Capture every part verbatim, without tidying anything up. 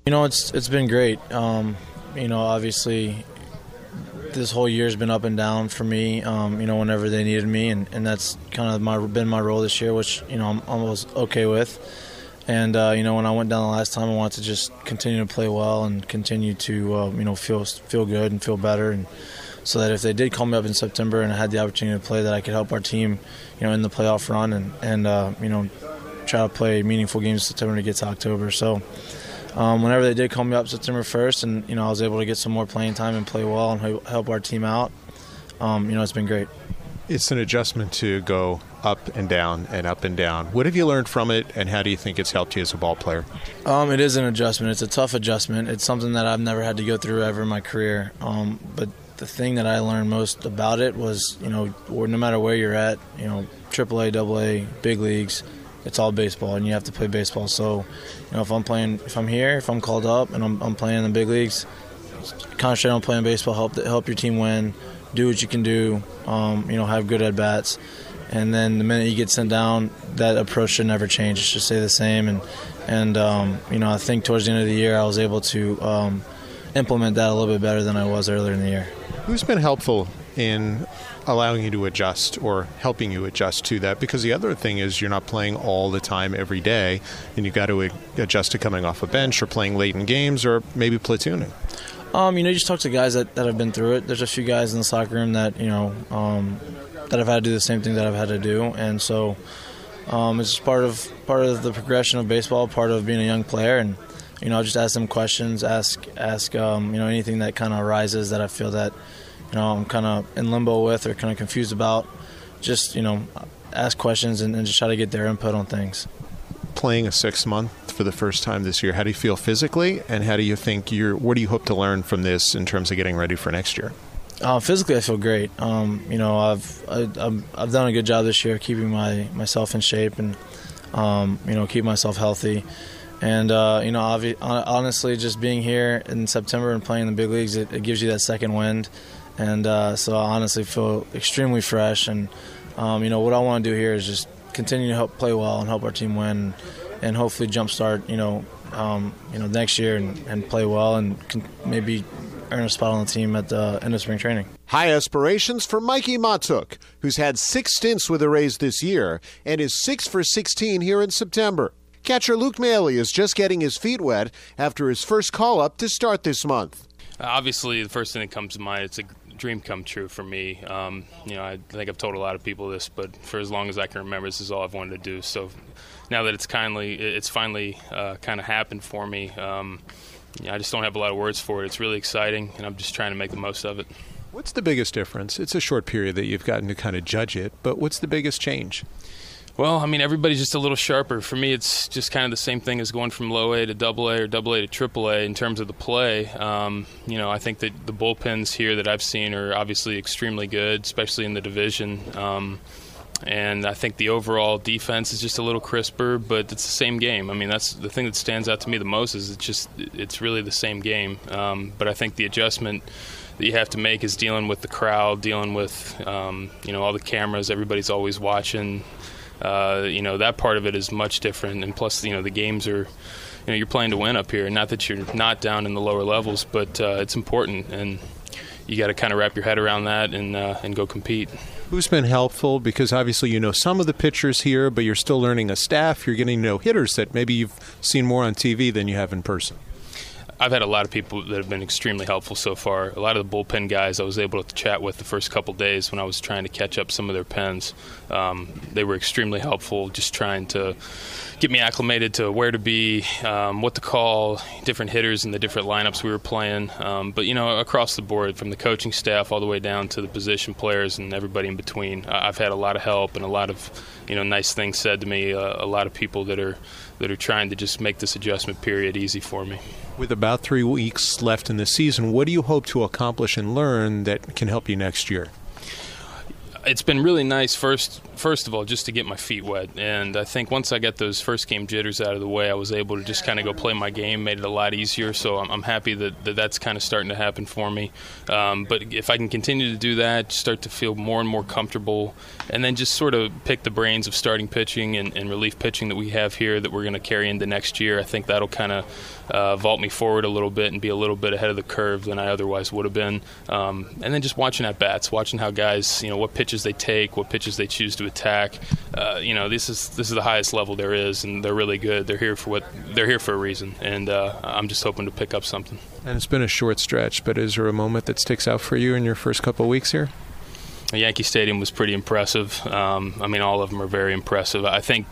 You know, it's it's been great. Um, you know, obviously, this whole year's been up and down for me. Um, you know, whenever they needed me, and, and that's kind of my been my role this year, which you know I'm almost okay with. And uh, you know, when I went down the last time, I wanted to just continue to play well and continue to uh, you know feel feel good and feel better, and so that if they did call me up in September and I had the opportunity to play, that I could help our team, you know, in the playoff run and and uh, you know try to play meaningful games in September to get to October. So. Um, whenever they did call me up September first, and you know I was able to get some more playing time and play well and help our team out, um, you know it's been great. It's an adjustment to go up and down and up and down. What have you learned from it, and how do you think it's helped you as a ball player? Um, it is an adjustment. It's a tough adjustment. It's something that I've never had to go through ever in my career. Um, but the thing that I learned most about it was, you know, no matter where you're at, you know, triple A, double A, big leagues, it's all baseball, and you have to play baseball. So, you know, if I'm playing, if I'm here, if I'm called up, and I'm, I'm playing in the big leagues, concentrate on playing baseball, help help your team win, do what you can do, um, you know, have good at bats, and then the minute you get sent down, that approach should never change. It should stay the same. And and um, you know, I think towards the end of the year, I was able to um, implement that a little bit better than I was earlier in the year. Who's been helpful in allowing you to adjust or helping you adjust to that? Because the other thing is you're not playing all the time every day, and you've got to adjust to coming off a bench or playing late in games or maybe platooning. Um, you know, you just talk to guys that, that have been through it. There's a few guys in the soccer room that, you know, um, that have had to do the same thing that I've had to do. And so um, it's just part of part of the progression of baseball, part of being a young player. And, you know, just ask them questions, ask, ask um, you know, anything that kind of arises that I feel that, you know, I'm kind of in limbo with or kind of confused about. Just, you know, ask questions and, and just try to get their input on things. Playing a sixth month for the first time this year, how do you feel physically, and how do you think you're, what do you hope to learn from this in terms of getting ready for next year? Uh, physically, I feel great. Um, you know, I've I, I've I've done a good job this year keeping my myself in shape and um, you know keep myself healthy. And uh, you know, obvi- honestly, just being here in September and playing in the big leagues, it, it gives you that second wind. And uh, so I honestly feel extremely fresh. And um, you know, what I want to do here is just continue to help play well and help our team win, and hopefully jumpstart you know um, you know next year and, and play well and can maybe earn a spot on the team at the end of spring training. High aspirations for Mikey Matuk, who's had six stints with the Rays this year and is six for sixteen here in September. Catcher Luke Maile is just getting his feet wet after his first call-up to start this month. Uh, obviously, the first thing that comes to mind, it's a dream come true for me. Um, you know, I think I've told a lot of people this, but for as long as I can remember, this is all I've wanted to do. So now that it's kindly, it's finally uh, kind of happened for me, um, yeah, I just don't have a lot of words for it. It's really exciting, and I'm just trying to make the most of it. What's the biggest difference? It's a short period that you've gotten to kind of judge it, but what's the biggest change? Well, I mean, everybody's just a little sharper. For me, it's just kind of the same thing as going from low A to double A or double A to triple A in terms of the play. Um, you know, I think that the bullpens here that I've seen are obviously extremely good, especially in the division. Um, and I think the overall defense is just a little crisper, but it's the same game. I mean, that's the thing that stands out to me the most is it's just it's really the same game. Um, but I think the adjustment that you have to make is dealing with the crowd, dealing with, um, you know, all the cameras. Everybody's always watching. Uh, you know, that part of it is much different, and plus, you know, the games are, you know, you're playing to win up here. Not that you're not down in the lower levels, but uh, it's important, and you got to kind of wrap your head around that and uh, and go compete. Who's been helpful? Because obviously you know some of the pitchers here, but you're still learning a staff. You're getting to know hitters that maybe you've seen more on T V than you have in person. I've had a lot of people that have been extremely helpful so far. A lot of the bullpen guys I was able to chat with the first couple days when I was trying to catch up some of their pens. Um, they were extremely helpful, just trying to get me acclimated to where to be, um, what to call, different hitters and the different lineups we were playing. Um, but, you know, across the board, from the coaching staff all the way down to the position players and everybody in between, I've had a lot of help and a lot of, you know, nice things said to me, uh, a lot of people that are that are trying to just make this adjustment period easy for me. With about three weeks left in the season, what do you hope to accomplish and learn that can help you next year? It's been really nice first first of all, just to get my feet wet. And I think once I got those first game jitters out of the way, I was able to just kind of go play my game, made it a lot easier. So I'm, I'm happy that, that that's kind of starting to happen for me. Um, but if I can continue to do that, start to feel more and more comfortable, and then just sort of pick the brains of starting pitching and, and relief pitching that we have here that we're going to carry into next year, I think that'll kind of uh, vault me forward a little bit and be a little bit ahead of the curve than I otherwise would have been. Um, and then just watching at bats, watching how guys, you know, what pitches they take, what pitches they choose to attack. Uh, you know, this is this is the highest level there is, and they're really good. They're here for what they're here for a reason, and uh, I'm just hoping to pick up something. And it's been a short stretch, but is there a moment that sticks out for you in your first couple of weeks here? Yankee Stadium was pretty impressive. Um, I mean, all of them are very impressive. I think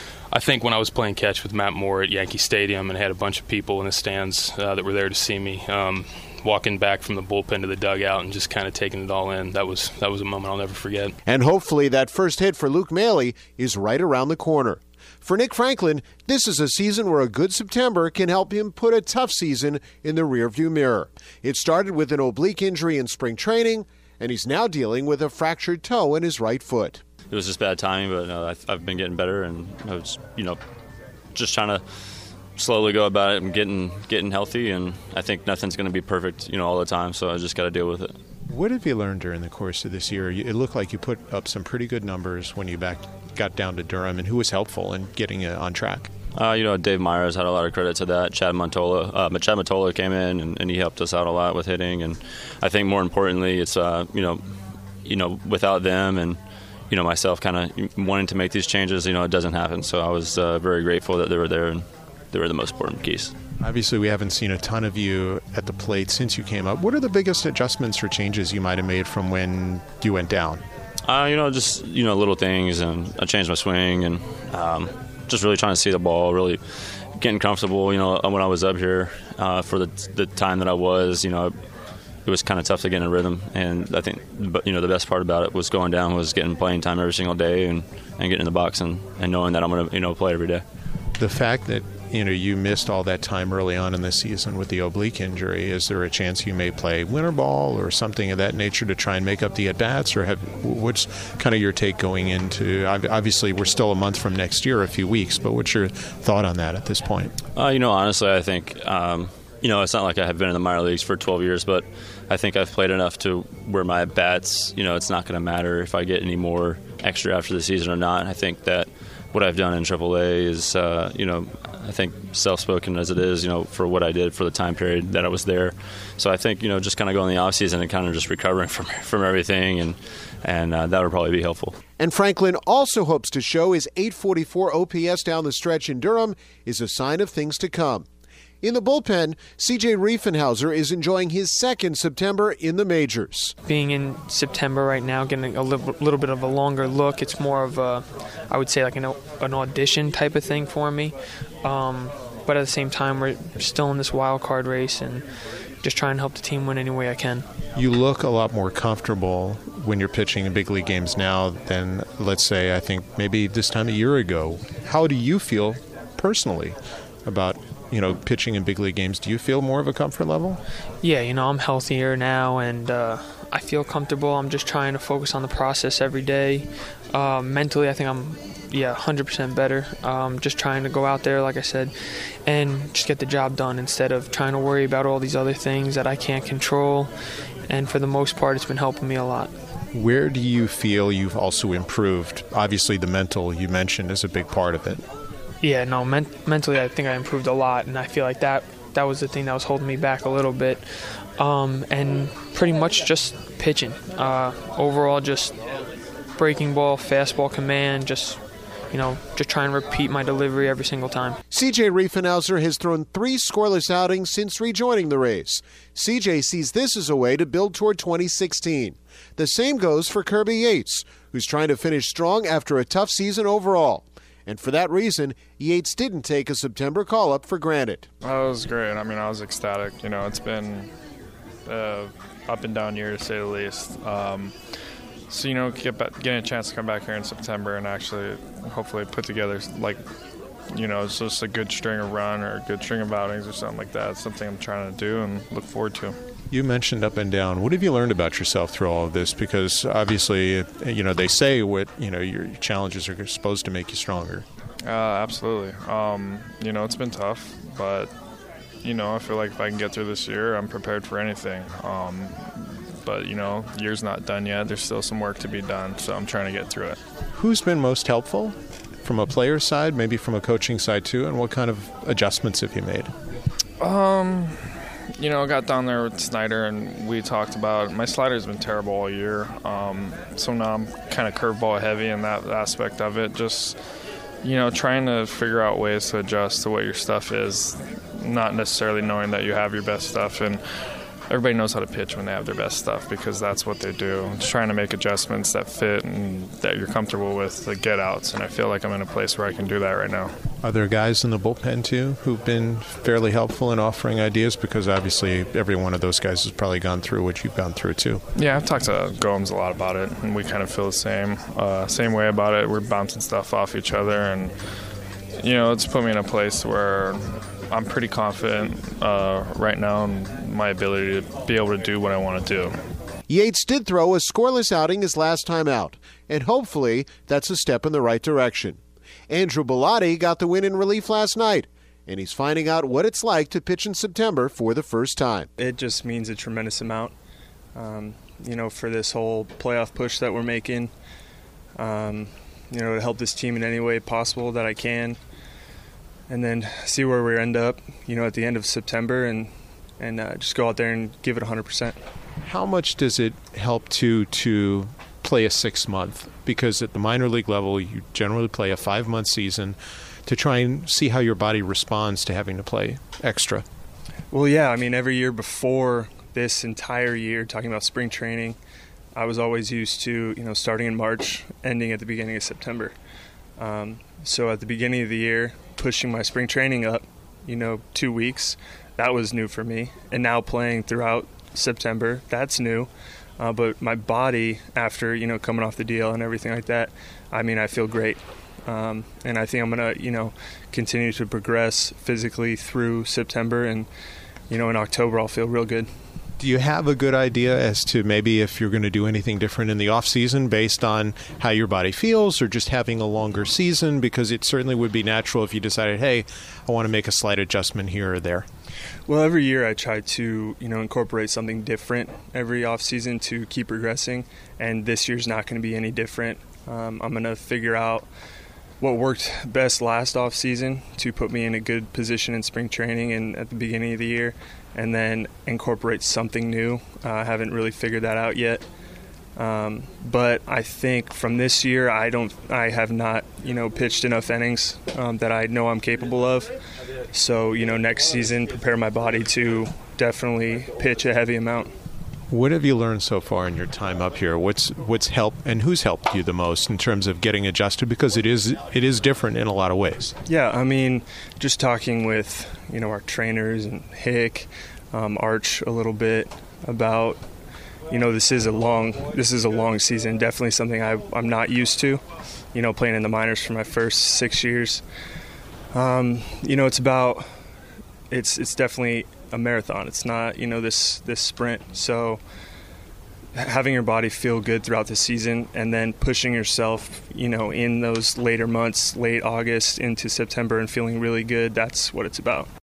I think when I was playing catch with Matt Moore at Yankee Stadium and had a bunch of people in the stands uh, that were there to see me, um, walking back from the bullpen to the dugout and just kind of taking it all in, that was that was a moment I'll never forget. And hopefully that first hit for Luke Maile is right around the corner. For Nick Franklin, this is a season where a good September can help him put a tough season in the rearview mirror. It started with an oblique injury in spring training, and he's now dealing with a fractured toe in his right foot. It was just bad timing, but uh, I've, I've been getting better, and I was, you know, just trying to slowly go about it and getting getting healthy. And I think nothing's going to be perfect, you know, all the time. So I just got to deal with it. What have you learned during the course of this year? It looked like you put up some pretty good numbers when you back got down to Durham, and who was helpful in getting you on track? Uh, you know, Dave Myers had a lot of credit to that. Chad Montola, uh, Chad Montola came in and, and he helped us out a lot with hitting. And I think more importantly, it's uh, you know, you know, without them and you know myself, kind of wanting to make these changes, you know, it doesn't happen. So I was uh, very grateful that they were there and they were the most important keys. Obviously, we haven't seen a ton of you at the plate since you came up. What are the biggest adjustments or changes you might have made from when you went down? Uh, you know, just you know, little things, and I changed my swing and. Um, Just really trying to see the ball, really getting comfortable. You know, when I was up here uh, for the the time that I was, you know, it was kind of tough to get in a rhythm. And I think, but you know, the best part about it was going down was getting playing time every single day and, and getting in the box and, and knowing that I'm going to you know play every day. The fact that you know you missed all that time early on in the season with the oblique injury, is there a chance you may play winter ball or something of that nature to try and make up the at bats, or have what's kind of your take going into? Obviously, we're still a month from next year, a few weeks, but what's your thought on that at this point? Uh, you know, honestly, I think um, you know it's not like I have been in the minor leagues for twelve years, but I think I've played enough to where my at bats, you know, it's not going to matter if I get any more extra after the season or not. I think that what I've done in triple A is, uh, you know, I think self-spoken as it is, you know, for what I did for the time period that I was there. So I think, you know, just kind of going in the off-season and kind of just recovering from from everything, and and uh, that would probably be helpful. And Franklin also hopes to show his eight forty-four O P S down the stretch in Durham is a sign of things to come. In the bullpen, C J Riefenhauser is enjoying his second September in the majors. Being in September right now, getting a little, little bit of a longer look, it's more of a, I would say like an, an audition type of thing for me. Um, but at the same time, we're still in this wild card race and just trying to help the team win any way I can. You look a lot more comfortable when you're pitching in big league games now than, let's say, I think maybe this time a year ago. How do you feel personally about you know, pitching in big league games? Do you feel more of a comfort level? Yeah, you know, I'm healthier now, and uh, I feel comfortable. I'm just trying to focus on the process every day. Uh, mentally, I think I'm, yeah, one hundred percent better. Um, just trying to go out there, like I said, and just get the job done instead of trying to worry about all these other things that I can't control. And for the most part, it's been helping me a lot. Where do you feel you've also improved? Obviously, the mental you mentioned is a big part of it. Yeah, no, men- mentally I think I improved a lot, and I feel like that that was the thing that was holding me back a little bit. Um, and pretty much just pitching. Uh, overall, just breaking ball, fastball command, just, you know, just trying to repeat my delivery every single time. C J Riefenhauser has thrown three scoreless outings since rejoining the Rays. C J sees this as a way to build toward twenty sixteen. The same goes for Kirby Yates, who's trying to finish strong after a tough season overall. And for that reason, Yates didn't take a September call-up for granted. Oh, it was great. I mean, I was ecstatic. You know, it's been uh, up and down year, to say the least. Um, so, you know, get back, getting a chance to come back here in September and actually hopefully put together, like, you know, it's just a good string of run or a good string of outings or something like that. It's something I'm trying to do and look forward to. You mentioned up and down. What have you learned about yourself through all of this? Because obviously, you know, they say what, you know, your challenges are supposed to make you stronger. Uh, absolutely. Um, you know, it's been tough, but, you know, I feel like if I can get through this year, I'm prepared for anything. Um, but, you know, year's not done yet. There's still some work to be done, so I'm trying to get through it. Who's been most helpful from a player's side, maybe from a coaching side too, and what kind of adjustments have you made? Um, you know, I got down there with Snyder, and we talked about my slider's been terrible all year. Um, so now I'm kind of curveball heavy in that aspect of it. Just, you know, trying to figure out ways to adjust to what your stuff is, not necessarily knowing that you have your best stuff. And everybody knows how to pitch when they have their best stuff because that's what they do. Just trying to make adjustments that fit and that you're comfortable with, the get outs. And I feel like I'm in a place where I can do that right now. Are there guys in the bullpen too who've been fairly helpful in offering ideas? Because obviously every one of those guys has probably gone through what you've gone through too. Yeah, I've talked to Gomes a lot about it, and we kind of feel the same uh, same way about it. We're bouncing stuff off each other, and you know, it's put me in a place where I'm pretty confident uh, right now in my ability to be able to do what I want to do. Yates did throw a scoreless outing his last time out, and hopefully that's a step in the right direction. Andrew Bellotti got the win in relief last night, and he's finding out what it's like to pitch in September for the first time. It just means a tremendous amount, um, you know, for this whole playoff push that we're making, um, you know, to help this team in any way possible that I can, and then see where we end up, you know, at the end of September, and, and uh, just go out there and give it one hundred percent. How much does it help to to play a six-month? Because at the minor league level, you generally play a five-month season to try and see how your body responds to having to play extra. Well, yeah, I mean, every year before this entire year, talking about spring training, I was always used to, you know, starting in March, ending at the beginning of September. Um, so at the beginning of the year, pushing my spring training up, you know, two weeks, that was new for me. And now playing throughout September, that's new. Uh, but my body, after, you know, coming off the D L and everything like that, I mean, I feel great. Um, and I think I'm going to, you know, continue to progress physically through September. And, you know, in October, I'll feel real good. Do you have a good idea as to maybe if you're going to do anything different in the off season based on how your body feels, or just having a longer season? Because it certainly would be natural if you decided, hey, I want to make a slight adjustment here or there. Well, every year I try to, you know, incorporate something different every off season to keep progressing, and this year's not going to be any different. Um, I'm going to figure out what worked best last off season to put me in a good position in spring training and at the beginning of the year, and then incorporate something new. Uh, I haven't really figured that out yet. Um, but I think from this year, I don't, I have not, you know, pitched enough innings um, that I know I'm capable of. So, you know, next season, prepare my body to definitely pitch a heavy amount. What have you learned so far in your time up here? What's what's helped, and who's helped you the most in terms of getting adjusted? Because it is it is different in a lot of ways. Yeah, I mean, just talking with, you know, our trainers and Hick, um, Arch a little bit about, you know, this is a long this is a long season. Definitely something I, I'm not used to. You know, playing in the minors for my first six years. Um, you know, it's about it's it's definitely a marathon. It's not, you know, this this sprint. So having your body feel good throughout the season and then pushing yourself, you know, in those later months, late August into September, and feeling really good, that's what it's about.